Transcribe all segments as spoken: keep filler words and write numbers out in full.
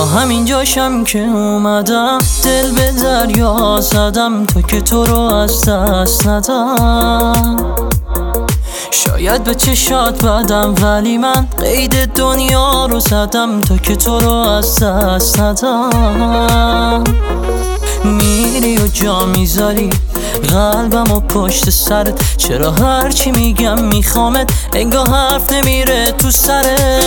همین جاشم که اومدم دل به دریا زدم تا که تو رو از دست ندم. شاید به چشات بدم ولی من قید دنیا رو زدم تا که تو رو از دست ندم. میری و جا میذاری قلبم و پشت سرت، چرا هرچی میگم میخوامت انگار حرف نمیره تو سرت.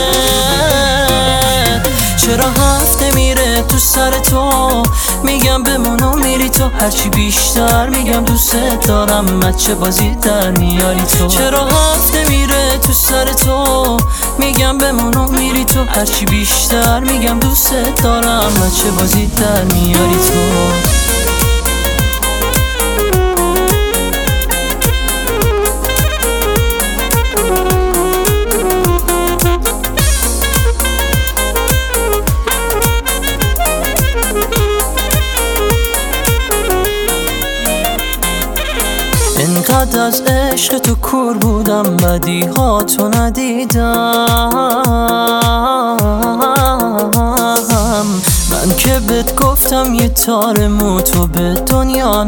چرا حرف نمیره تو سر تو، میگم بمون و میری تو، هرچی بیشتر میگم دوست دارم بچه بازی در میاری تو. چرا حرف نمیره تو سر تو، میگم بمون و میری تو، هرچی بیشتر میگم دوست دارم بچه بازی در میاری تو. انقدر از عشق تو کور بودم بدی ها تو ندیدم. من که بهت گفتم یه تار مو تو به دنیا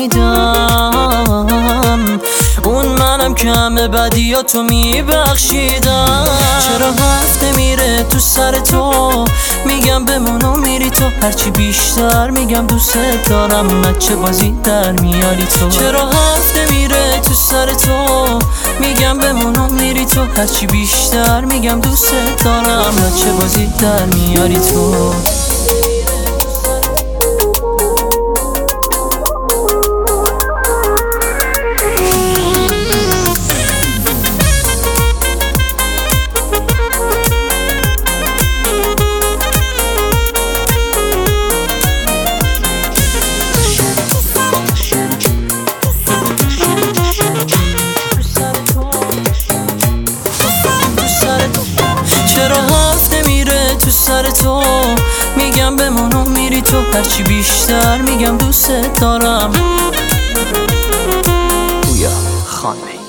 نمیدم. اون منم که همه بدی ها تو میبخشیدم. چرا حرف نمیره تو سر تو، میگم بمون و میری تو، هرچی بیشتر میگم دوست دارم بچه بازی در میاری تو. چرا حرف نمیره تو سر تو، میگم بمون و میری تو، هرچی بیشتر میگم دوست دارم بچه بازی در میاری تو. چرا حرف نمیره تو سر تو، میگم بمون و میری تو، هرچی بیشتر میگم دوست دارم. گویا خانه